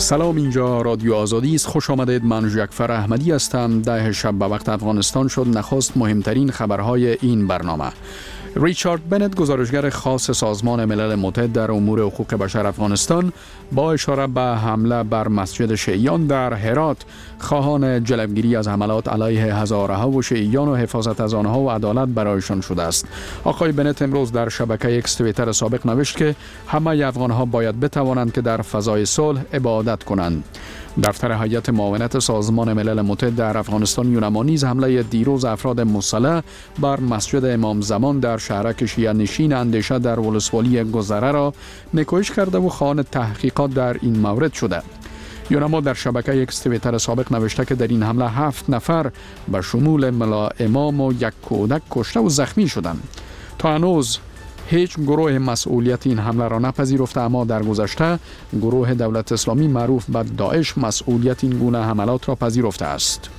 سلام، اینجا رادیو آزادی است. خوش آمدید. من جعفر احمدی هستم. 10 شب به وقت افغانستان شد. نخست مهمترین خبرهای این برنامه. ریچارد بنت، گزارشگر خاص سازمان ملل متحد در امور حقوق بشر افغانستان، با اشاره به حمله بر مسجد شیعیان در هرات، خواهان جلوگیری از حملات علیه هزارها و شیعیان و حفاظت از آنها و عدالت برایشان شده است. آقای بنت امروز در شبکه اکس توییتر سابق نوشت که همه افغانها باید بتوانند که در فضای صلح عبادت کنند. دفتر هیئت معاونت سازمان ملل متحد در افغانستان یونما نیز حمله دیروز افراد مسلح بر مسجد امام زمان در شهرک شیعه نشین اندیشه در ولسوالی گذره را نکوهش کرده و خواهان تحقیقات در این مورد شده. یونما در شبکه اکس توییتر سابق نوشته که در این حمله 7 نفر به شمول ملا امام و یک کودک کشته و زخمی شدند. تا هنوز هیچ گروه مسئولیت این حمله را نپذیرفته، اما در گذشته گروه دولت اسلامی معروف به داعش مسئولیت این گونه حملات را پذیرفته است.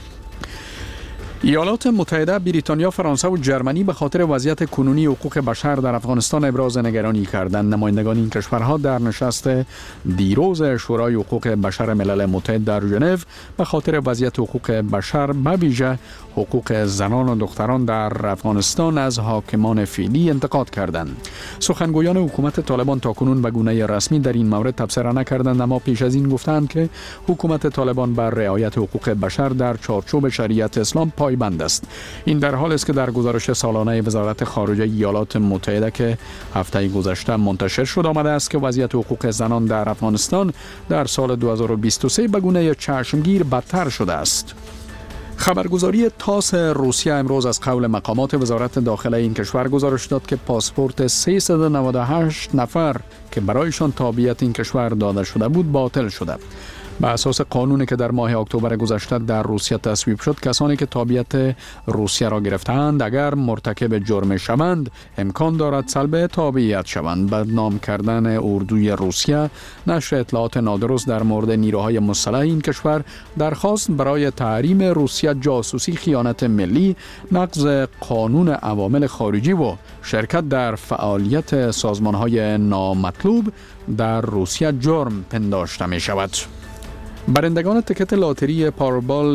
ایالات متحده، بریتانیا، فرانسه و جرمنی به خاطر وضعیت کنونی حقوق بشر در افغانستان ابراز نگرانی کردند. نمایندگان این کشورها در نشست دیروز شورای حقوق بشر ملل متحد در ژنو به خاطر وضعیت حقوق بشر، به ویژه حقوق زنان و دختران در افغانستان، از حاکمان فعلی انتقاد کردند. سخنگویان حکومت طالبان تاکنون به گونه رسمی در این مورد تبصره نکردند، اما پیش از این گفتند که حکومت طالبان بر رعایت حقوق بشر در چارچوب شریعت اسلام پایبند است. این در حالی است که در گزارش سالانه وزارت خارجه ایالات متحده که هفته گذشته منتشر شد آمده است که وضعیت حقوق زنان در افغانستان در سال 2023 به گونه چشمگیر بدتر شده است. خبرگزاری تاس روسیه امروز از قول مقامات وزارت داخله این کشور گزارش داد که پاسپورت 398 نفر که برایشان تابعیت این کشور داده شده بود باطل شده. به اساس قانونی که در ماه اکتبر گذشته در روسیه تصویب شد، کسانی که تابعیت روسیه را گرفتند اگر مرتکب جرم شوند امکان دارد سلب تابعیت شوند. بدنام کردن اردوی روسیه، نشر اطلاعات نادرست در مورد نیروهای مسلح این کشور، درخواست برای تحریم روسیه، جاسوسی، خیانت ملی، نقض قانون عوامل خارجی و شرکت در فعالیت سازمانهای نامطلوب در روسیه جرم پنداشته می شود. برندگان تکت لاتری پاوربال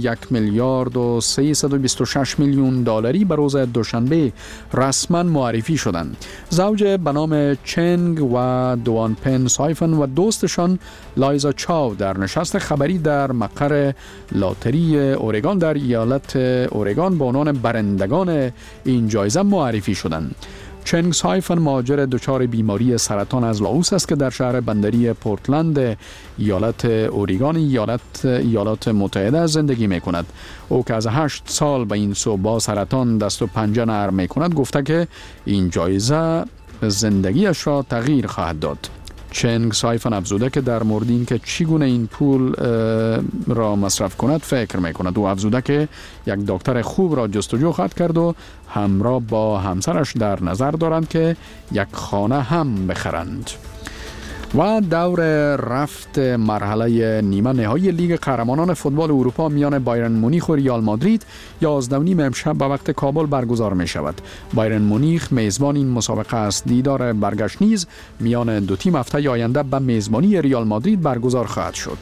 1,326,000,000 به روز دوشنبه رسما معرفی شدند. زوج به نام چنگ و دوان پن سایفن و دوستشان لایزا چاو در نشست خبری در مقر لاتری اورگان در ایالت اورگان به عنوان برندگان این جایزه معرفی شدند. چنگ سایفن مهاجر دچار بیماری سرطان از لاوس است که در شهر بندری پورتلند ایالت اوریگون ایالات متحده زندگی می کند. او که از 8 سال به این سو با سرطان دست و پنجه نرم می کند گفته که این جایزه زندگیش را تغییر خواهد داد. چنگ سایفن افزوده که در مورد این که چگونه این پول را مصرف کند فکر می کند. او افزوده که یک دکتر خوب را جستجو خواهد کرد و همراه با همسرش در نظر دارند که یک خانه هم بخرند. و دور رفت مرحله نیمه نهایی لیگ قهرمانان فوتبال اروپا میان بایرن مونیخ و ریال مادرید 11:30 امشب به وقت کابل برگزار می شود. بایرن مونیخ میزبان این مسابقه است. دیدار برگشت نیز میان دو تیم هفته آینده به میزبانی ریال مادرید برگزار خواهد شد.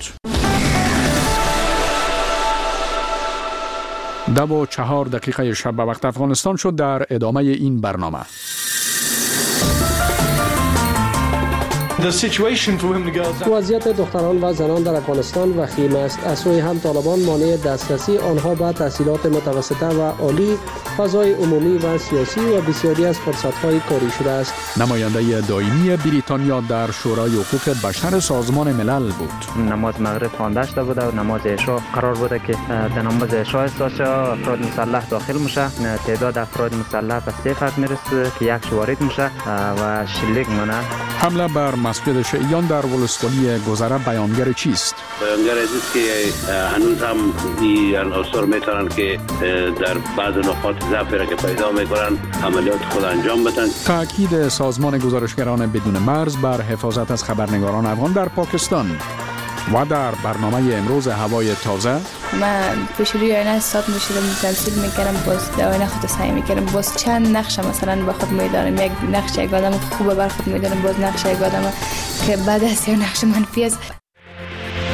2:04 شب به وقت افغانستان شد. در ادامه این برنامه وضعیت دختران و زنان در افغانستان وخیم است. از سوی هم طالبان مانع دسترسی آنها به تحصیلات متوسطه و عالی، فضای عمومی و سیاسی و بسیاری از فرصت‌های کاری شده است. نماینده دائمی بریتانیا در شورای حقوق بشر سازمان ملل بود. نماز مغرب خوانده شده بوده و نماز عشا قرار بوده که در نماز عشا افراد مسلح داخل میشه. تعداد افراد مسلح به 3 فرد میرسه که یک وارد میشه و شلیک منه. حمله بر مسجد شیعیان در ولسوالی گذره بیانگر چیست؟ بیانگر است که هنوز هم این عناصر میتونن که در بعض نقاط ضعفی را که پیدا میکنن عملیات خود انجام بدن. تاکید سازمان گزارشگران بدون مرز بر حفاظت از خبرنگاران افغان در پاکستان. و در برنامه امروز هوای تازه من پیش روی آینه ساعت میشدم تمثیل میکردم، باز آینه خود سعی میکردم، باز چند نقش مثلا به خود میدارم، یک نقش یک آدم خوبه بر خود میدارم، باز نقش یک آدم که بد است یا نقش منفی است.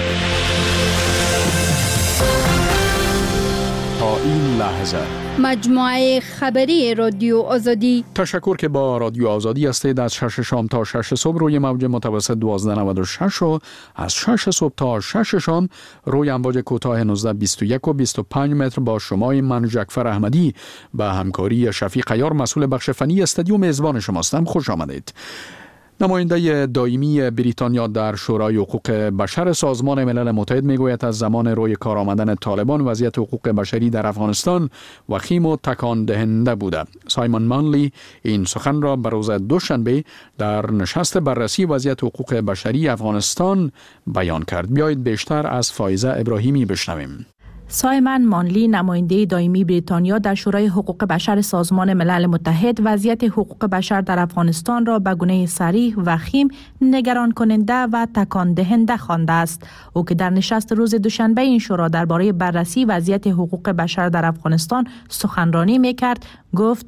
این لحظه. مجموعه خبری رادیو آزادی. تشکر که با رادیو آزادی هستید. از 6 شام تا 6 صبح روی موج متوسط 1296 و از 6 صبح تا 6 شام روی امواج کوتاه 1921 و 25 متر با شمای من جعفر احمدی به همکاری شفیق عیار مسئول بخش فنی استودیو میزبان شماستم. خوش آمدید. نماینده دائمی بریتانیا در شورای حقوق بشر سازمان ملل متحد میگوید از زمان روی کار آمدن طالبان وضعیت حقوق بشری در افغانستان وخیم و تکان دهنده بوده. سایمون مانلی این سخن را به روز دوشنبه در نشست بررسی وضعیت حقوق بشری افغانستان بیان کرد. بیایید بیشتر از فایزه ابراهیمی بشنویم. سایمون مانلی نماینده دائمی بریتانیا در شورای حقوق بشر سازمان ملل متحد وضعیت حقوق بشر در افغانستان را به گونه صریح و وخیم، نگران کننده و تکان دهنده خوانده است. او که در نشست روز دوشنبه این شورا درباره بررسی وضعیت حقوق بشر در افغانستان سخنرانی می‌کرد، گفت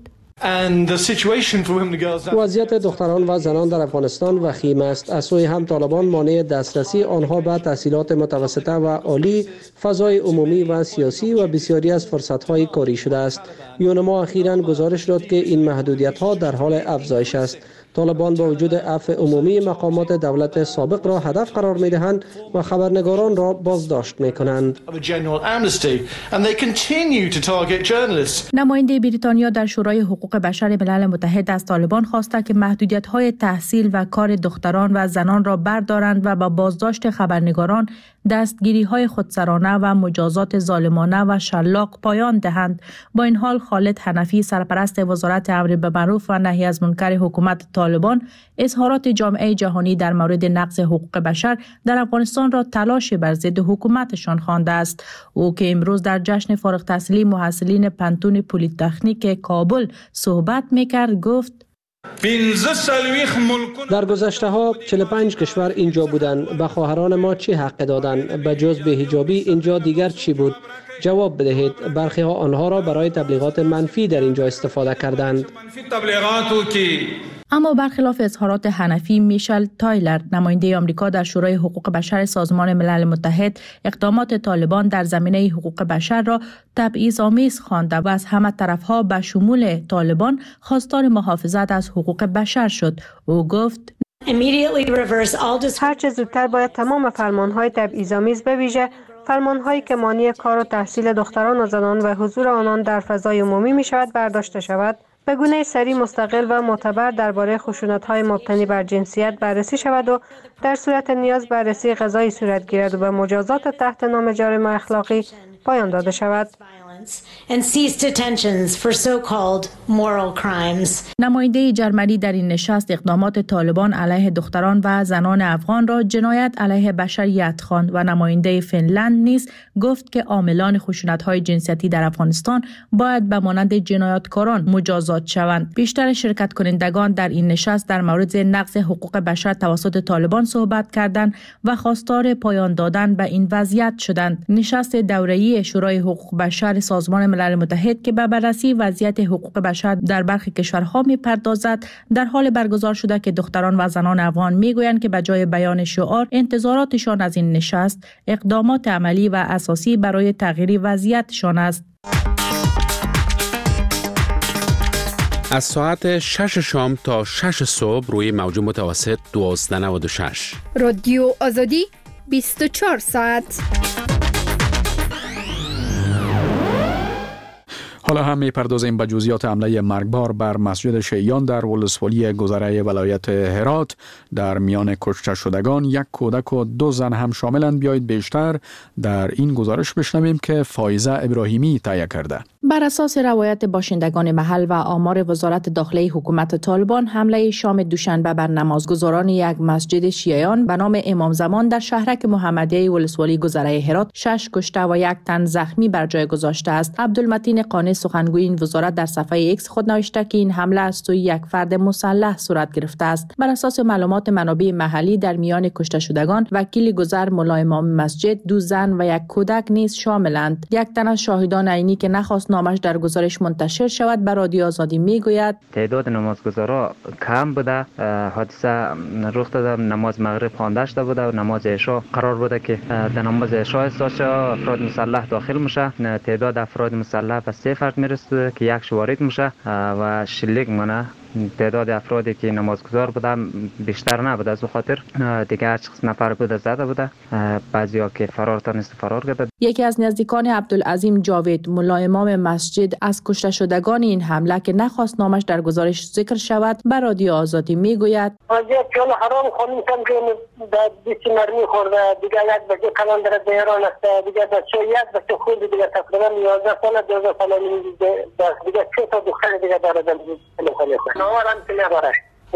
وضعیت دختران و زنان در افغانستان وخیم است. از سوی هم طالبان مانع دسترسی آنها به تحصیلات متوسطه و عالی، فضای عمومی و سیاسی و بسیاری از فرصت‌های کاری شده است. یونما اخیراً گزارش داد که این محدودیت‌ها در حال افزایش است. طالبان با وجود عفو عمومی مقامات دولت سابق را هدف قرار می‌دهند و خبرنگاران را بازداشت می‌کنند. نماینده بریتانیا در شورای حقوق بشر ملل متحد از طالبان خواسته که محدودیت‌های تحصیل و کار دختران و زنان را بردارند و با بازداشت خبرنگاران، دستگیری‌های خودسرانه و مجازات ظالمانه و شلاق پایان دهند. با این حال خالد حنفی سرپرست وزارت امر بالمعروف و نهی از منکر حکومت طالبان اظهارات جامعه جهانی در مورد نقض حقوق بشر در افغانستان را تلاش بر ضد حکومتشان خوانده است. او که امروز در جشن فارغ التحصیلی محصلین پنتون پلی‌تکنیک کابل صحبت می‌کرد گفت: در گذشته ها 45 کشور اینجا بودند. به خواهران ما چی حق دادند؟ به جز بی‌حجابی اینجا دیگر چی بود؟ جواب بدهید. برخی ها آنها را برای تبلیغات منفی در اینجا استفاده کردند. اما برخلاف اظهارات حنفی، میشل تایلر نماینده آمریکا در شورای حقوق بشر سازمان ملل متحد اقدامات طالبان در زمینه حقوق بشر را تبعیض‌آمیز خوانده و از همه طرفها به شمول طالبان خواستار محافظت از حقوق بشر شد. او گفت: هر چه زودتر باید تمام فرمانهای تبعیض‌آمیز به ویژه فرمانهایی که مانع کار و تحصیل دختران و زنان و حضور آنان در فضای عمومی می شود برداشته شود. به گونه سریع، مستقل و معتبر درباره خشونت‌های مبتنی بر جنسیت بررسی شود و در صورت نیاز بررسی قضایی صورت گیرد و به مجازات تحت نام جرم اخلاقی پایان داده شود. نماینده جرمنی در این نشست اقدامات طالبان علیه دختران و زنان افغان را جنایت علیه بشریت خواند و نماینده فنلند نیز گفت که عاملان خشونت‌های جنسیتی در افغانستان باید به مانند جنایتکاران مجازات شوند. بیشتر شرکت کنندگان در این نشست در مورد نقض حقوق بشر توسط طالبان صحبت کردند و خواستار پایان دادن به این وضعیت شدند. نشست دوره‌ای شورای حقوق بشر سازمان ملل متحد که به بررسی وضعیت حقوق بشر در برخی کشورها می‌پردازد در حال برگزار شده که دختران و زنان افغان می‌گویند که به جای بیان شعار، انتظاراتشان از این نشست اقدامات عملی و اساسی برای تغییر وضعیتشان است. از ساعت 6 شام تا 6 صبح روی موج متوسط 1296 رادیو آزادی 24 ساعت. حالا هم می‌پردازیم به جزئیات حمله مرگبار بر مسجد شیعیان در ولسوالی گذره ولایت هرات. در میان کشته شدگان یک کودک و 2 زن هم شاملند. بیایید بیشتر در این گزارش بشنویم که فایزه ابراهیمی تهیه کرده. بر اساس روایت باشندگان محل و آمار وزارت داخلی حکومت طالبان، حمله شام دوشنبه بر نمازگزاران یک مسجد شیعیان به نام امام زمان در شهرک محمدیه ولسوالی گذره هرات 6 کشته و 1 تن زخمی بر جای گذاشته است. عبدالمتین قانص سخنگوی این وزارت در صفحه ایکس خود نوشته که این حمله از سوی یک فرد مسلح صورت گرفته است. بر اساس معلومات منابع محلی در میان کشته شدگان وکیل گذر ملا امام مسجد، 2 زن و 1 کودک نیز شاملند. یک تن از شاهدان عینی که نخواست نامش در گزارش منتشر شود به رادیو آزادی میگوید تعداد نمازگزارا کم بوده. حادثه رخ داده، نماز مغرب خوانده شده بوده و نماز عشاء قرار بوده که در نماز عشاء شه افراد مسلح داخل میشه. تعداد افراد مسلح به 3 فرد میرسه که 1 وارد میشه و شلیک منه. تعداد افرادی که نمازگزار بودن بیشتر نبوده، از خاطر دیگه هر چقدر نفر بوده زده بوده، بعضیا که فرار تونست فرار کرده. یکی از نزدیکان عبدالعظیم جاوید ملا امام مسجد از کشته شدگان این حمله که نخواست نامش در گزارش ذکر شود به رادیو آزادی میگوید وضعیت چون حرام خونیتم که در بیسی مرمی خورده، دیگه 1 بچه کلان در دیران است، دیگه بچه 1 بچه خود دیگه تقریبا 11 سال 12 سال دیگه 3 تا دختر دیگه داره در بیسی نوارم که نباره.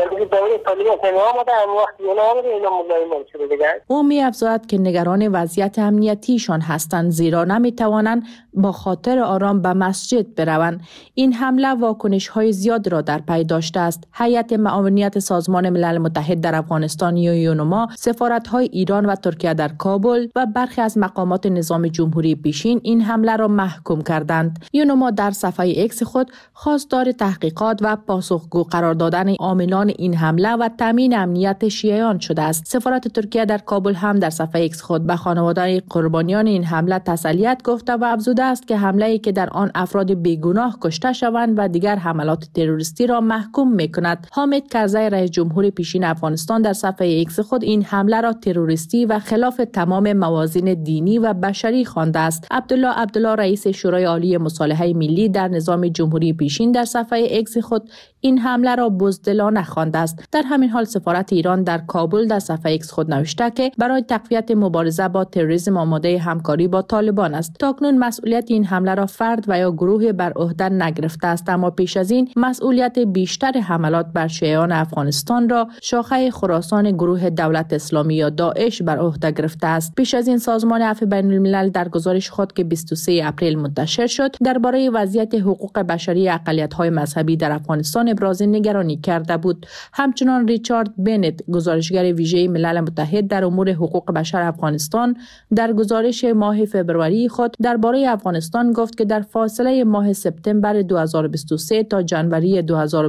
او می افزاید که نگران وضعیت امنیتیشان هستند زیرا نمی توانند با خاطر آرام به مسجد بروند. این حمله واکنش های زیاد را در پی داشته است. هیئت معاونیت سازمان ملل متحد در افغانستان یا یونما، سفارت های ایران و ترکیه در کابل و برخی از مقامات نظام جمهوری پیشین این حمله را محکوم کردند. یونما در صفحه ایکس خود خواستار تحقیقات و پاسخگو قرار دادن عاملان این حمله و تامین امنیت شیعیان شده است. سفارت ترکیه در کابل هم در صفحه ایکس خود به خانواده قربانیان این حمله تسلیت گفته و افزوده است که حمله‌ای که در آن افراد بیگناه کشته شوند و دیگر حملات تروریستی را محکوم می‌کند. حامد کرزی رئیس جمهور پیشین افغانستان در صفحه ایکس خود این حمله را تروریستی و خلاف تمام موازین دینی و بشری خوانده است. عبدالله رئیس شورای عالی مصالحه ملی در نظام جمهوری پیشین در صفحه ایکس خود این حمله را بزدلانه خوانده است. در همین حال سفارت ایران در کابل در صفحه ایکس خود نوشته که برای تقویت مبارزه با تروریسم آماده همکاری با طالبان است. تاکنون مسئولیت این حمله را فرد و یا گروه بر عهده نگرفته است، اما پیش از این مسئولیت بیشتر حملات بر شیعیان افغانستان را شاخه خراسان گروه دولت اسلامی یا داعش بر عهده گرفته است. پیش از این سازمان عفو بین الملل در گزارش خود که 23 اپریل منتشر شد درباره وضعیت حقوق بشری اقلیت‌های مذهبی در افغانستان ابراز نگرانی کرده بود. همچنان ریچارد بنت گزارشگر ویژه ملل متحد در امور حقوق بشر افغانستان در گزارش ماه فوریه خود درباره افغانستان گفت که در فاصله ماه سپتامبر 2023 تا ژانویه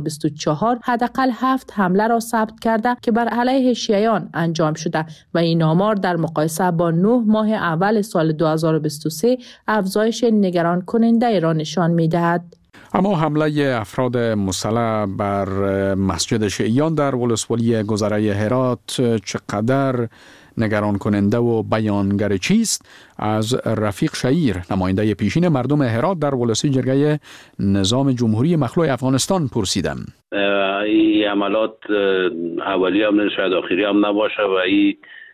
2024 حداقل 7 حمله را ثبت کرده که بر علیه شیعیان انجام شده و این آمار در مقایسه با 9 ماه اول سال 2023 افزایش نگران کننده را نشان می‌دهد. اما حمله افراد مسلح بر مسجد شیعیان در ولسوالی گذره هرات چقدر نگران کننده و بیانگر چیست؟ از رفیق شعیر نماینده پیشین مردم هرات در ولسی جرگه نظام جمهوری مخلوع افغانستان پرسیدم. این عملات اولی هم نه شاید آخری هم نباشه و این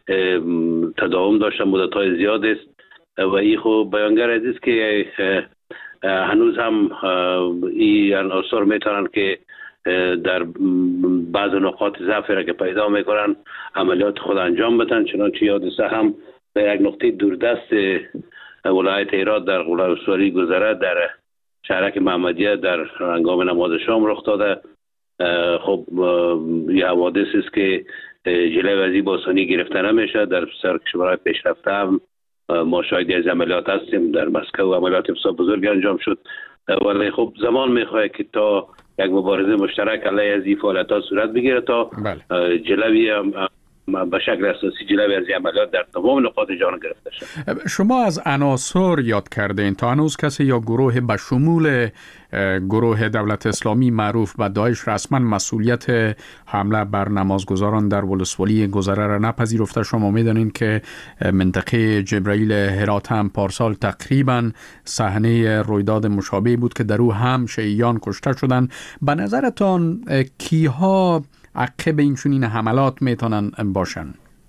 تداوم داشته مدت‌های زیاد است و این خب بیانگر است که هنوز هم این آثار میتونن که در بعض نقاط ضعف را که پیدا میکنن عملیات خود انجام بدن. چنانچه یادسته هم در یک نقطه دوردست ولایت هرات در ولسوالی گذره در شهرک محمدیه در هنگام نماز شام رخ داده. خب یه حوادث است که جلوی از این باسانی گرفته نمیشه. در سرکشورهای پیشرفته هم ما شاهدی از عملیات هستیم. در مسکو عملیات بسیار بزرگ انجام شد ولی خب زمان میخواد که تا یک مبارزه مشترک علیه از این فعالیت‌ها صورت بگیره تا جلوی به شکل اساسی جلوی از این عملیات در تمام نقاط جهان گرفته شد. شما از عناصر یاد کردین، تا هنوز کسی یا گروه به شمول گروه دولت اسلامی معروف به داعش رسما مسئولیت حمله بر نمازگزاران در ولسوالی گذره را نپذیرفته؟ شما میدانین که منطقه جبرائیل هرات هم پارسال تقریبا صحنه رویداد مشابه بود که در او هم شیعیان کشته شدند. به نظرتان کیها عقب این چنین حملات میتونن باشن؟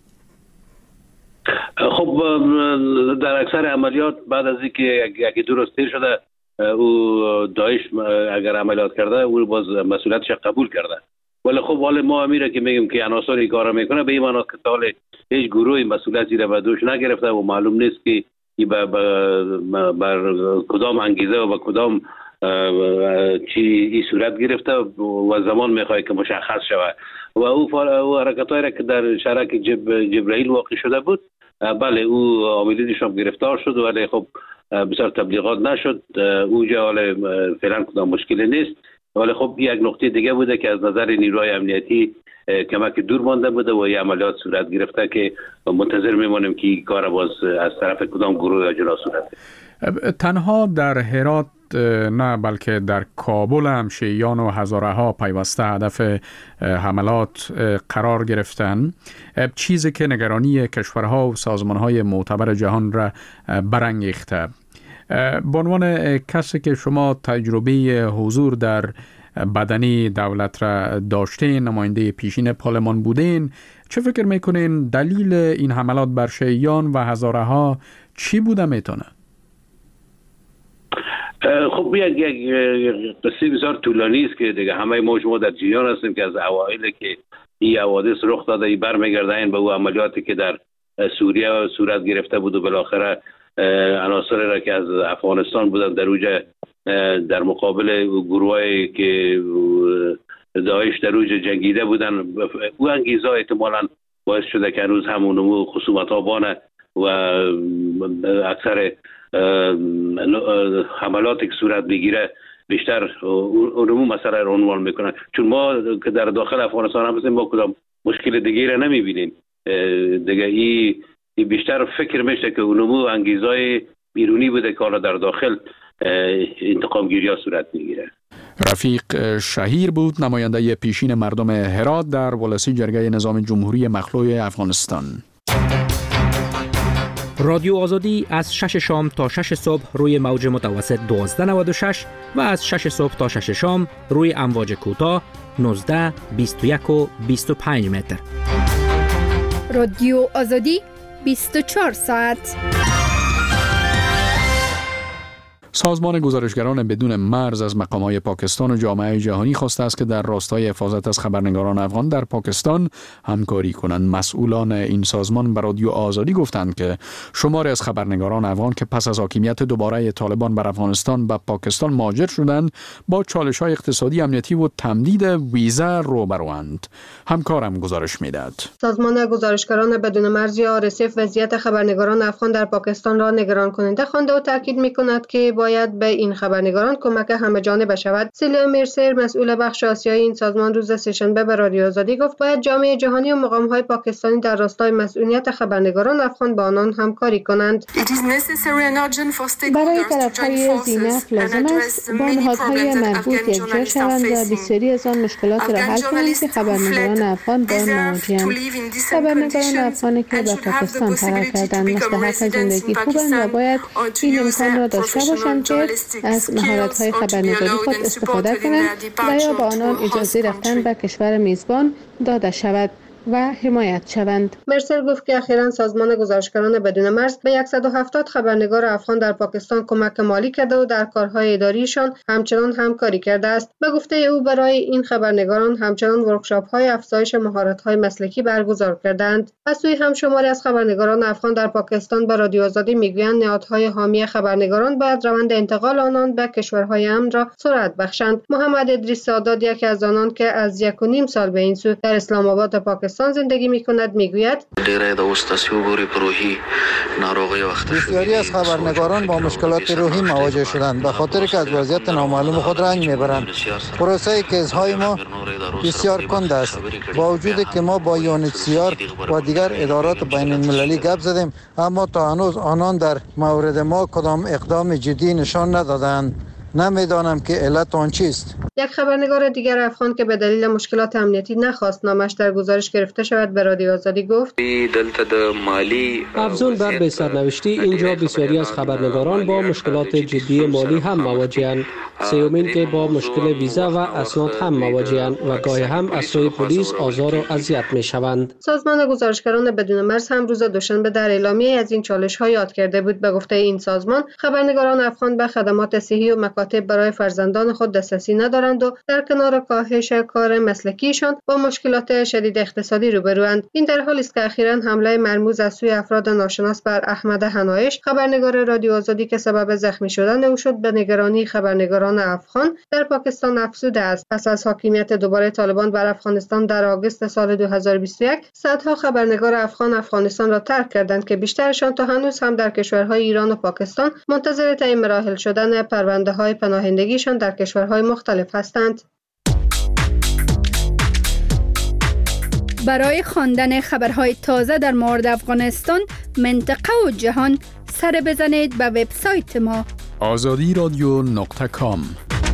خب در اکثر عملیات بعد از اینکه یکی دو روز تیر شده او داعش اگر عملیات کرده او باز مسئولیتش قبول کرده. ولی خب حال ما امیره که میگیم که عناصری کار میکنه به این معنی که تا هیچ گروهی مسئولیتی را به دوش نگرفته و معلوم نیست که بر کدام انگیزه و با کدام چی این صورت گرفته و زمان میخواد که مشخص شود و او حرکت‌هایی را که در شهرک جبرائیل واقع شده بود، بله او عاملینش هم گرفتار شد ولی خب بسیار تبلیغات نشد. اوجا حالا فعلا کدام مشکلی نیست، ولی خب یک نقطه دیگه بوده که از نظر نیروهای امنیتی کمک دور مانده بوده و این عملیات صورت گرفته که منتظر میمانیم که این کار باز از طرف کدام گروه یا جنا صورت. تنها در هرات نه بلکه در کابل هم شیعیان و هزاره ها پیوسته هدف حملات قرار گرفتن، چیزی که نگرانی کشورها و سازمانهای معتبر جهان را برانگیخته. به عنوان کسی که شما تجربه حضور در بدنی دولت را داشتین، نماینده پیشین پارلمان بودین، چه فکر میکنین دلیل این حملات بر شیعیان و هزاره ها چی بوده میتونه؟ خب یک قصه بسیار طولانی است که دیگه همه ما شما در جریان هستیم که از اوایل که این حوادث رخ داده ای برمیگردن به او عملیاتی که در سوریه صورت گرفته بود و بالاخره عناصر را که از افغانستان بودن در اوج در مقابل گروهایی که داعش در اوج جنگیده بودن، او انگیزه احتمالاً باعث شده که هنوز همون خصومت ها بانه و اکثر حملاتی که صورت بگیره بیشتر اونمو مسئله رو عنوان میکنن. چون ما که در داخل افغانستان هم ما کدام مشکل دیگه را نمیبینیم دیگه، این بیشتر فکر میشه که اونمو انگیزای بیرونی بوده که حالا در داخل انتقام گیری ها صورت میگیره. رفیق شهیر بود، نماینده پیشین مردم هرات در ولسی جرگه نظام جمهوری مخلوع افغانستان. رادیو آزادی از 6 شام تا 6 صبح روی موج متوسط 1296 و از 6 صبح تا 6 شام روی امواج کوتاه 19، 21 و 25 متر. رادیو آزادی 24 ساعت. سازمان گزارشگران بدون مرز از مقامات پاکستان و جامعه جهانی خواسته است که در راستای حفاظت از خبرنگاران افغان در پاکستان همکاری کنند. مسئولان این سازمان به رادیو آزادی گفتند که شماری از خبرنگاران افغان که پس از حاکمیت دوباره طالبان بر افغانستان به پاکستان مهاجر شدند با چالش‌های اقتصادی، امنیتی و تمدید ویزا روبروند. همکارم گزارش می‌دهد. سازمان گزارشگران بدون مرز یا RSF وضعیت خبرنگاران افغان در پاکستان را نگران کننده خوانده و تاکید می‌کند که باید به این خبرنگاران کمک همه‌جانبه شود. سیلیا مرسر مسئول بخش آسیایی این سازمان روز سه‌شنبه به رادیو آزادی گفت باید جامعه جهانی و مقام‌های پاکستانی در راستای مسئولیت خبرنگاران افغان با آنان همکاری کنند. برای طرف‌های زینف لازم است با نهادهای مربوط یکجا شوند و بسیاری از آن مشکلات را حل کنند که خبرنگاران افغان با آن مواجه‌اند. خبرنگاران افغانی که به پاکستان فرار کردند مستحق زندگی خوبند و باید این امکان را داشته باشند که از مهارت‌های خبرنگاری خود استفاده کنند و یا با آنان اجازه رفتن به کشور میزبان داده شود و حمایت شوند. مرسل گفت که اخیراً سازمان گزارشگران بدون مرز به 170 خبرنگار افغان در پاکستان کمک مالی کرده و در کارهای اداریشان همچنان همکاری کرده است. به گفته او برای این خبرنگاران همچنان ورکشاپ‌های افزایش مهارت‌های مسلکی برگزار کردند. از سوی هم شماری از خبرنگاران افغان در پاکستان به رادیو آزادی میگویند نهادهای حامی خبرنگاران باید روند انتقال آنان به کشورهای امن را سرعت بخشند. محمد ادریس سادات یکی از آنان که از 1.5 سال به این سو در اسلام آباد پاکستان زندگی می‌کند میگوید بسیاری از خبرنگاران با مشکلات روحی مواجه شدند به خاطر که از وضعیت نامعلوم خود رنج میبرند. پروسه کیس‌های ما بسیار کند است. با وجودی که ما با UNHCR و دیگر ادارات بین المللی گپ زدیم، اما تا هنوز آنان در مورد ما کدام اقدام جدی نشان ندادند. نمیدانم که علت آن چیست. یک خبرنگار دیگر افغان که به دلیل مشکلات امنیتی نخواست نامش در گزارش گرفته شود به رادیو آزادی گفت افزون بر به سرنوشتی اینجا بسیاری از خبرنگاران با مشکلات جدی مالی هم مواجه‌اند. سومین که با مشکل ویزا و اسناد هم مواجه‌اند و گاهی هم از سوی پلیس آزار و اذیت می‌شوند. سازمان گزارشگران بدون مرز هم روز دوشنبه در اعلامیه از این چالش‌ها یاد کرده بود. به گفته این سازمان خبرنگاران افغان به خدمات صحی و مکاتب برای فرزندان خود دسترسی ندارند و در کنار کاهش کار مسلکیشان با مشکلات شدید اقتصادی روبروند. این در حالی است که اخیراً حمله مرموز از سوی افراد ناشناس بر احمد حنایش، خبرنگار رادیو آزادی که سبب زخمی شدن او شد، به نگرانی خبرنگاران افغان در پاکستان افزوده است. پس از حاکمیت دوباره طالبان بر افغانستان در آگوست سال 2021 صدها خبرنگار افغانستان را ترک کردند که بیشترشان تا هنوز هم در کشورهای ایران و پاکستان منتظر تعیین مراحل شدن پرونده‌های پناهندگیشان در کشورهای مختلف هستند. برای خواندن خبرهای تازه در مورد افغانستان، منطقه و جهان، سر بزنید به وبسایت ما azadiradyo.com.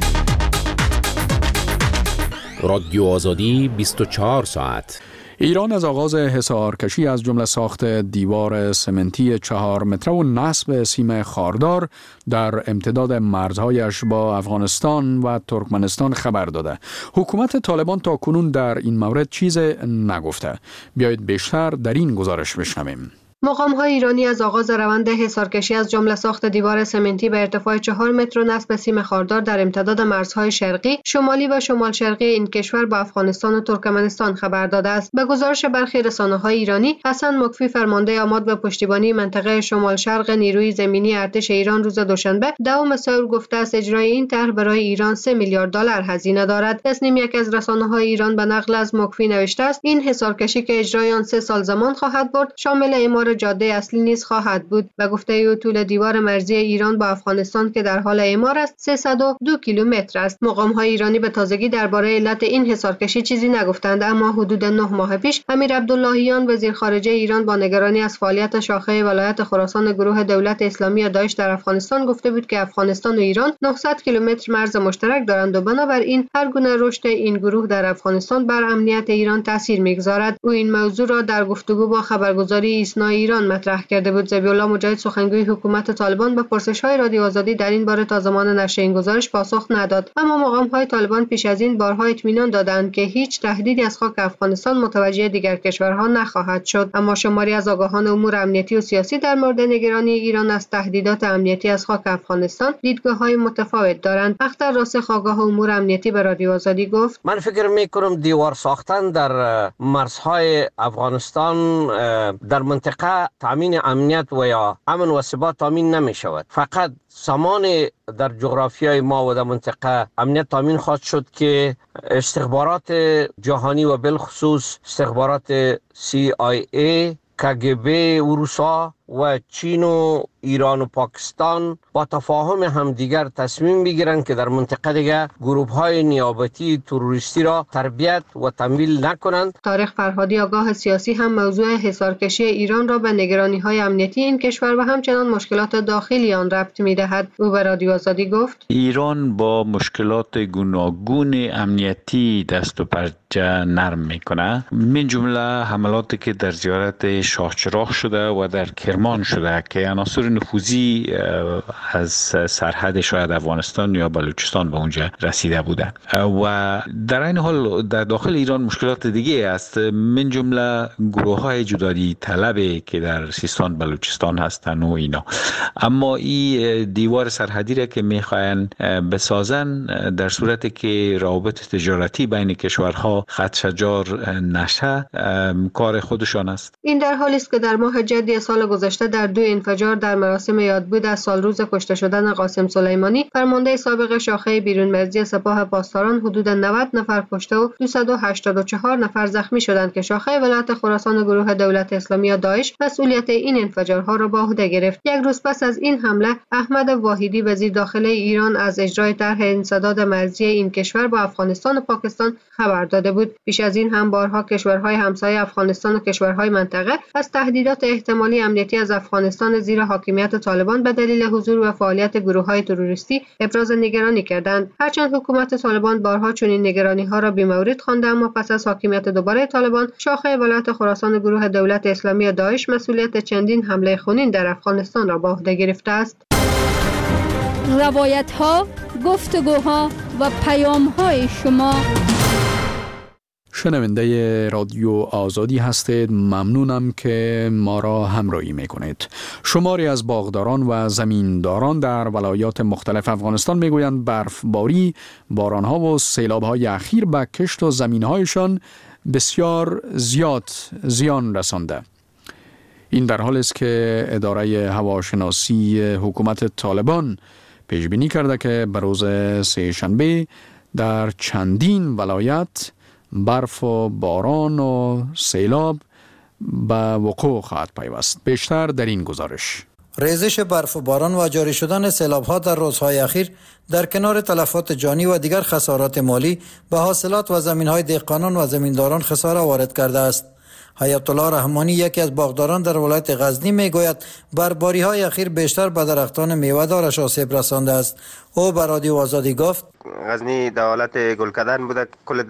رادیو آزادی 24 ساعت. ایران از آغاز حصارکشی از جمله ساخت دیوار سمنتی 4 متره و نصب سیم خاردار در امتداد مرزهایش با افغانستان و ترکمنستان خبر داده. حکومت طالبان تا کنون در این مورد چیز نگفته. بیایید بیشتر در این گزارش بشنویم. مقام‌های ایرانی از آغاز روند حصارکشی از جمله ساخت دیوار سمنتی به ارتفاع 4 متر و نصب سیم خاردار در امتداد مرزهای شرقی، شمالی و شمال شرقی این کشور با افغانستان و ترکمنستان خبر داده است. به گزارش برخی رسانه‌های ایرانی، حسن مکفی فرمانده آماد و پشتیبانی منطقه شمال شرق نیروی زمینی ارتش ایران روز دوشنبه 10 سپتامبر گفته است اجرای این طرح برای ایران 3 میلیارد دلار هزینه دارد. تصنیم یک از رسانه‌های ایران به نقل از مکفی نوشته است این حصارکشی که اجرای آن 3 سال زمان خواهد برد، شامل اعمار جاده اصلی نیز خواهد بود. و گفته او طول دیوار مرزی ایران با افغانستان که در حال اعمار است 302 کیلومتر است. مقام‌های ایرانی به تازگی درباره علت این حصارکشی چیزی نگفتند، اما حدود 9 ماه پیش امیر عبداللهیان وزیر خارجه ایران با نگرانی از فعالیت شاخه ولایت خراسان گروه دولت اسلامی داعش در افغانستان گفته بود که افغانستان و ایران 900 کیلومتر مرز مشترک دارند و بنابراین هر گونه رشد این گروه در افغانستان بر امنیت ایران تاثیر می‌گذارد. او این موضوع را در گفتگو با خبرگزاری ایسنا ایران مطرح کرده بود. ذبیح الله مجاهد سخنگوی حکومت طالبان به پرسش‌های رادیو آزادی در این باره تا زمان نشر این گزارش پاسخ نداد، اما مقام‌های طالبان پیش از این بارها اطمینان دادند که هیچ تهدیدی از خاک افغانستان متوجه دیگر کشورها نخواهد شد. اما شماری از آگاهان امور امنیتی و سیاسی در مورد نگرانی ایران از تهدیدات امنیتی از خاک افغانستان دیدگاه‌های متفاوت دارند. اختر راسخ آگاه امور امنیتی به رادیو آزادی گفت: من فکر می‌کنم دیوار ساختن در مرزهای افغانستان در منطقه تامین امنیت و یا امن و ثبات تامین نمی شود. فقط زمان در جغرافیای ما و در منطقه امنیت تامین خواهد شد که استخبارات جهانی و بالخصوص استخبارات CIA، KGB اروسا و چین و ایران و پاکستان با تفاهم همدیگر تصمیم بگیرند که در منطقه دیگه گروه‌های نیابتی تروریستی را تربیت و تمویل نکنند. طارق فرهادی آگاه سیاسی هم موضوع حصارکشی ایران را به نگرانی‌های امنیتی این کشور و همچنان مشکلات داخلی آن ربط می‌دهد. او به رادیو آزادی گفت: ایران با مشکلات گوناگون امنیتی دست و پنجه نرم می‌کنه، من جمله حملاتی که در زیارت شاهچراغ شده و در کرمان شده که عناصر نفوذی از سرحد شاید افغانستان یا بلوچستان به اونجا رسیده بوده و در این حال در داخل ایران مشکلات دیگه است، من جمله گروه‌های جدایی طلبه که در سیستان بلوچستان هستن و اینا. اما این دیوار سرحدی را که میخواین بسازن در صورتی که روابط تجارتی بین کشورها خط شجار نشه کار خودشان است. این در حالی است که در ماه جدی سال گذشته در 2 انفجار در مراسم یادبود از سالروز کشته شدن قاسم سلیمانی، فرمانده سابق شاخه بیرونمرزی سپاه پاسداران، حدود 90 نفر کشته و 284 نفر زخمی شدند که شاخه ولایت خراسان گروه دولت اسلامی داعش مسئولیت این انفجارها را به عهده گرفت. یک روز پس از این حمله، احمد واحدی وزیر داخله ایران از اجرای طرح انسداد مرزی این کشور با افغانستان و پاکستان خبر داده بود. پیش از این هم بارها کشورهای همسایه افغانستان و کشورهای منطقه از تهدیدات احتمالی امنیتی از افغانستان زیر حاکمیت طالبان به دلیل حضور و فعالیت گروه‌های تروریستی ابراز نگرانی کردند. هرچند حکومت طالبان بارها چنین نگرانی‌ها را بی‌مورد خوانده، اما پس از حاکمیت دوباره طالبان، شاخه ولایت خراسان گروه دولت اسلامی داعش مسئولیت چندین حمله خونین در افغانستان را به عهده گرفته است. روایت‌ها، گفتگوها و پیام‌های شما. شنونده رادیو آزادی هستید. ممنونم که ما را همراهی میکنید. شماری از باغداران و زمینداران در ولایات مختلف افغانستان میگویند برفباری، بارانها و سیلابهای اخیر به کشت و زمینهایشان بسیار زیاد زیان رسانده. این در حالی است که اداره هواشناسی حکومت طالبان پیش بینی کرده که به روز سه‌شنبه در چندین ولایت برف و باران و سیلاب به وقوع خواهد پیوست. بیشتر در این گزارش. ریزش برف و باران و جاری شدن سیلاب‌ها در روزهای اخیر در کنار تلفات جانی و دیگر خسارات مالی به حاصلات و زمین‌های دهقانان و زمینداران خساره وارد کرده است. حیات الله رحمانی یکی از باغداران در ولایت غزنی میگوید برفباری‌های اخیر بیشتر به درختان میوه‌دارش آسیب رسانده است. او به رادیو آزادی گفت غزنی در حالت گل کردن بوده، کل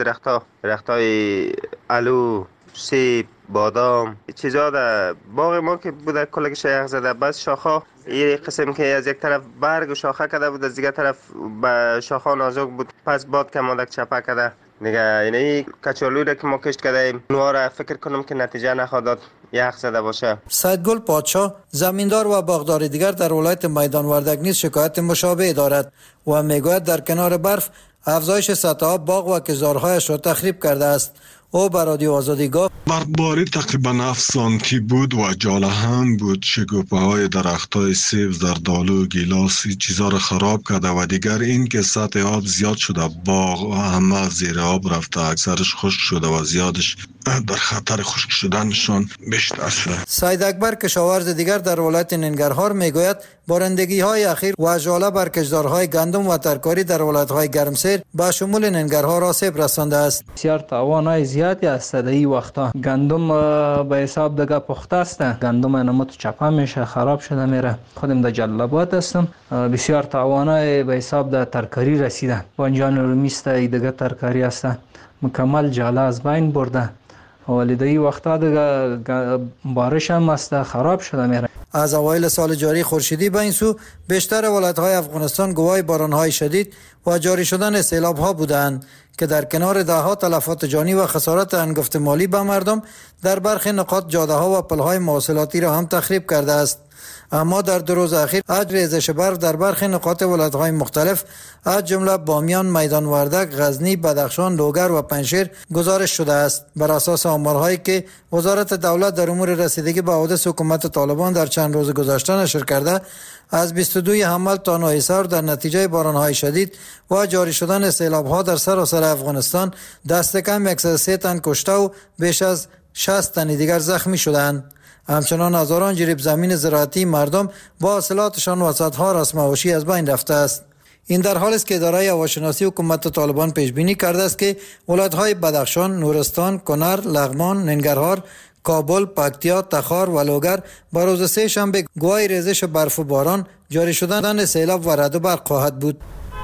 درخت‌های الو، سیب، بادام، چیزا در باغ ما که بوده کلش یخ زده. بس شاخه این قسم که از یک طرف برگ و شاخه کرده بود، از دیگر طرف به شاخه نازک بود، پس باد که مادک چپه کرده دیگه. یعنی کچالویی را که ما کشت کردیم نوارا فکر کنم که نتیجه نخواهد داد، یخ زده باشه. سیدگل پادشاه زمیندار و باغدار دیگر در ولایت میدان وردک نیز شکایت مشابه دارد و میگوید در کنار برف افزایش سطح آب باغ و کشتزارهایش را تخریب کرده است. او به رادیو آزادی گفت برفباری تقریبا 7 سانتی بود و جاله هم بود. شکوفه های درخت های سیب، زردآلو، گیلاس چیزا را خراب کرده و دیگر این که سطح آب زیاد شده، باغ همه زیر آب رفته، اکثرش خشک شده و زیادش در خطر خشک شدنشان بیشتر شده. سید اکبر کشاورز دیگر در ولایت ننگرهار میگوید بارندگی های اخیر و ژاله بر کشتزارهای گندم و ترکاری در ولایت های گرمسیر به شمول ننگرهار آسیب رسانده است. بسیار تاوان زیادی است در این وقتا. گندم به حساب دیگه پخته است، گندم نموت چپه میشه، خراب شده میره. خودم در جلال‌آباد هستم، بسیار تاوانای به حساب در ترکاری رسیده. بانجان رومیست دیگه ترکاری است مکمل جاله از بین برده. ولی در این وقتا دیگه بارش هم است، خراب شده میره. از اوایل سال جاری خورشیدی به این سو بیشتر ولایت‌های افغانستان گواه باران‌های شدید و جاری شدن سیلاب‌ها بودند که در کنار ده‌ها تلفات جانی و خسارات انگفت مالی به مردم در برخی نقاط جاده‌ها و پل‌های مواصلاتی را هم تخریب کرده است. اما در 2 روز اخیر ریزش برف در برخی نقاط ولایت‌های مختلف از جمله بامیان، میدان وردک، غزنی، بدخشان، لوگر و پنجشیر گزارش شده است. بر اساس آمارهایی که وزارت دولت در امور رسیدگی به حوادث حکومت طالبان در چند روز گذشته نشر کرده، از 22 حمل تا 9 حصار در نتیجه باران‌های شدید و جاری شدن سیلاب‌ها در سراسر افغانستان دست کم 103 تن کشته و بیش از 60 تن دیگر زخمی شدند. همچنان هزاران جریب زمین زراعتی مردم با حاصلاتشان و صدها رسم‌هوشی از بین رفته است. این در حالی است که اداره هواشناسی حکومت طالبان پیش بینی کرده است که ولایت‌های بدخشان، نورستان، کنر، لغمان، ننگرهار، کابل، پکتیا، تخار و لوگر به روز سه‌شنبه گواه ریزش برف و باران، جاری شدن سیلاب و رعد و برق خواهد بود.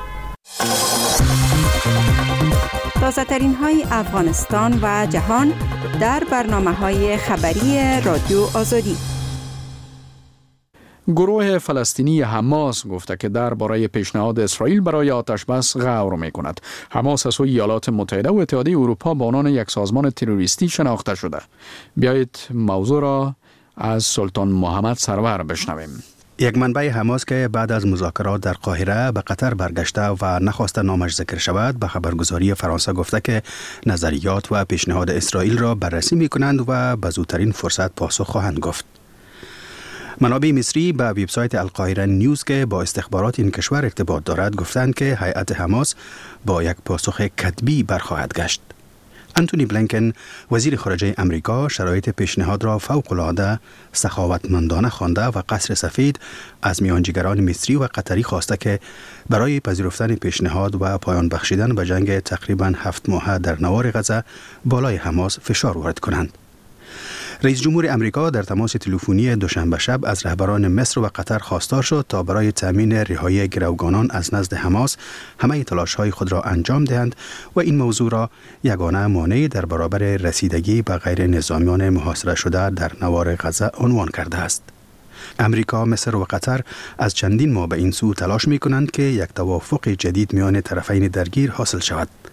تازه‌ترین های افغانستان و جهان در برنامه‌های خبری رادیو آزادی. گروه فلسطینی حماس گفته که درباره پیشنهاد اسرائیل برای آتش‌بس غور می‌کند. حماس از سوی ایالات متحده و اتحادیه اروپا به عنوان یک سازمان تروریستی شناخته شده. بیایید موضوع را از سلطان محمد سرور بشنویم. یک منبع حماس که بعد از مذاکرات در قاهره به قطر برگشته و نخواسته نامش ذکر شود، به خبرگزاری فرانسه گفته که نظریات و پیشنهاد اسرائیل را بررسی می‌کنند و به زودترین فرصت پاسخ خواهند گفت. منابع مصری به وبسایت القاهره نیوز که با استخبارات این کشور ارتباط دارد گفتند که هیئت حماس با یک پاسخ کتبی برخواهد گشت. انتونی بلینکن وزیر خارجه امریکا شرایط پیشنهاد را فوق‌العاده سخاوتمندانه خوانده و قصر سفید از میانجیگران مصری و قطری خواسته که برای پذیرفتن پیشنهاد و پایان بخشیدن به جنگ تقریباً 7 ماهه در نوار غزه بالای حماس فشار وارد کنند. رئیس جمهور امریکا در تماس تلفنی دوشنبه شب از رهبران مصر و قطر خواستار شد تا برای تأمین رهایی گروگانان از نزد حماس همه تلاش‌های خود را انجام دهند و این موضوع را یگانه مانع در برابر رسیدگی به غیر نظامیان محاصره شده در نوار غزه عنوان کرده است. امریکا، مصر و قطر از چندین ماه به این سو تلاش می کنند که یک توافق جدید میان طرفین درگیر حاصل شود.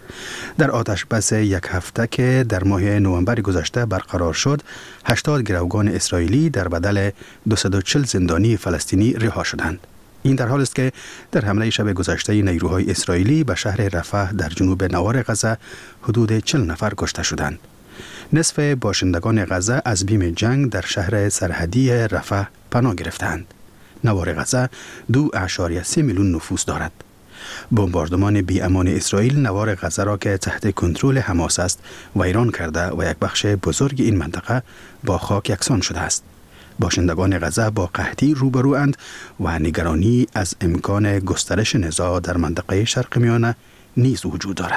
در آتش بس یک هفته که در ماه نوامبر گذشته برقرار شد، 80 گروگان اسرائیلی در بدل 240 زندانی فلسطینی رها شدند. این در حال است که در حمله شب گذشته نیروهای اسرائیلی به شهر رفح در جنوب نوار غزه حدود 40 نفر کشته شدند. نصف باشندگان غزه از بیم جنگ در شهر سرحدی رفح پناه گرفتند. نوار غزه 2.3 میلیون نفوس دارد. بمباردمان بی‌امان اسرائیل نوار غزه را که تحت کنترل حماس است ویران کرده و یک بخش بزرگ این منطقه با خاک یکسان شده است. باشندگان غزه با قحطی روبروند و نگرانی از امکان گسترش نزاع در منطقه شرق میانه نیز وجود دارد.